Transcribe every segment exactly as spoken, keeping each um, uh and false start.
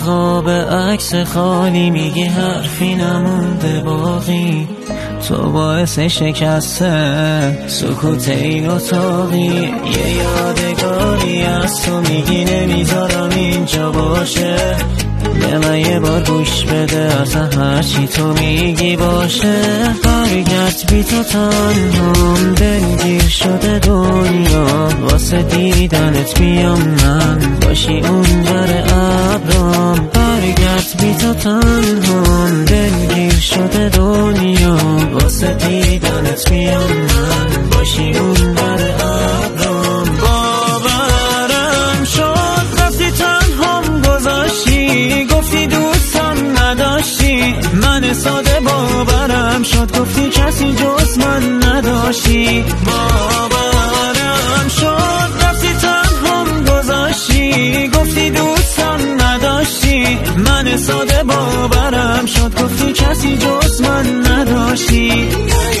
قاب عکس خالی میگی حرفی نمونده باقی، تو باعث شکسته سکوت این اتاقی. یه یادگاری از تو میگی نمیذارم اینجا باشه، به من یه بار گوش بده اصلا هرچی تو میگی باشه. برگرد بی تو تنهام، دلگیر شده دنیا، واسه دیدنت بیام من باشی اون در ابرام. برگرد بی تو تنهام، دلگیر شده دنیا، واسه دیدنت بیام من باشی اون در ابرام. باورم شد رفتی تنهام گذاشتی، گفتی دوستم نداشتی، من ساده باورم شد گفتی کسی جز من نداشتی. باورم شد رفتی تنهام گذاشتی، گفتی دوستم نداشتی، من ساده باورم شد گفتی کسی جز من نداشتی.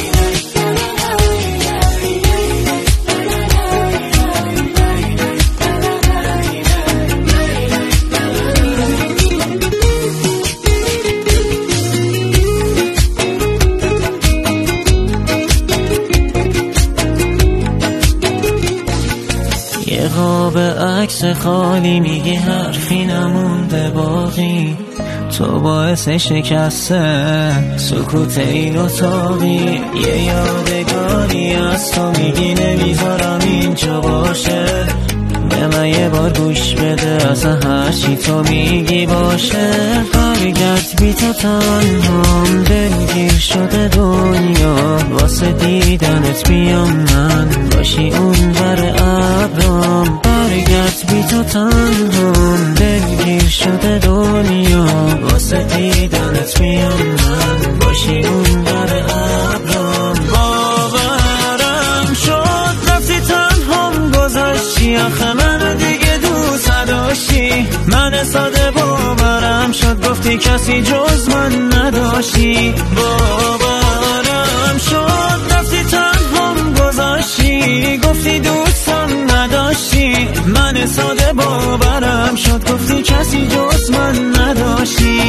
یه قاب عکس خالی میگی حرفی نمونده باقی، تو باعث شکسته سکوت این اتاقی. یه یادگاری از تو میگی نمیذارم اینجا باشه، به من یه بار گوش بده اصلا هرچی تو میگی باشه. برگرد بی تو تنهام، دلگیر شده دنیا، واسه دیدنت بیام من باشی اون در ابرام. برگرد بی تو تنهام، دلگیر شده دنیا، واسه دیدنت بیام من باشی اون در ابرام. باورم شد رفتی تنهام گذاشتی، آخه من دیگه دوست داشتی، من ساده باورم شد گفتی کسی جز من نداشتی. باورم شد رفتی تنهام گذاشتی، گفتی دوستم نداشتی، من ساده باورم شد گفتی کسی جز من نداشتی.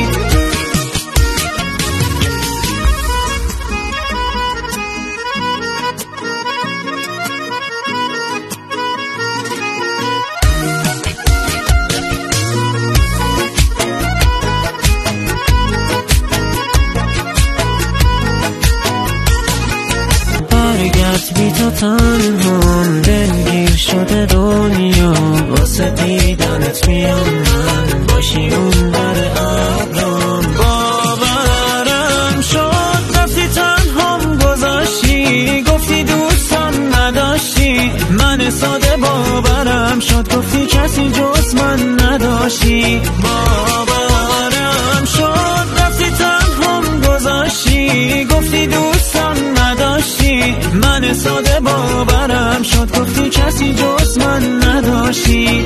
برگرد بی تو تنهام، دلگیر شده دنیا، واسه دیدنت بیام من باشی اون در ابرام. باورم شد رفتی تنهام گذاشتی، گفتی دوستم نداشتی، من ساده باورم شد گفتی کسی جز من نداشتی. باورم شد رفتی تنهام گذاشتی، گفتی دوستم نداشتی، من ساده باورم شد گفتی کسی جز من نداشتی.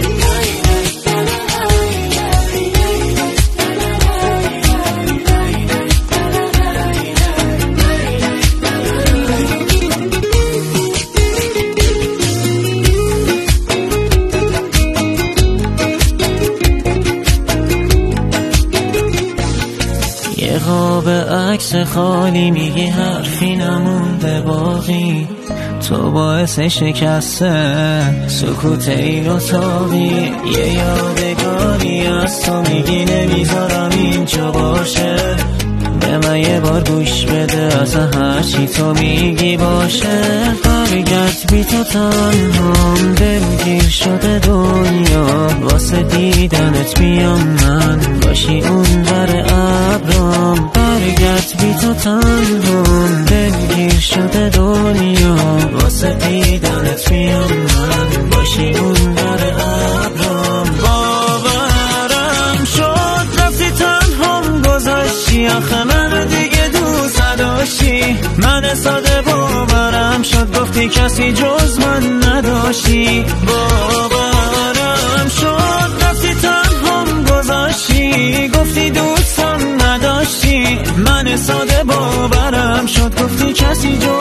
یه قاب عکس خالی میگی حرفی نمونده باقی، تو باعث شکسته سکوت این اتاقی. یه یادگاری از تو میگی نمیذارم اینجا باشه، به من یه بار گوش بده اصلا هرچی تو میگی باشه. برگرد بی تو تنهام، دلگیر شده دنیا، واسه دیدنت بیام من باشی اون در ابرام. برگرد بی تو تنهام، دلگیر شده دنیا، واسه دیدنت بیام من باشی اون در ابرام. باورم شد رفتی تنهام گذاشتی، آخه من دیگه دوست داشتی، من ساده باورم شد گفتی کسی جز من نداشتی. باورم شد رفتی تنهام گذاشتی، گفتی دوستم نداشتی، من ساده باورم شد گفتی کسی جز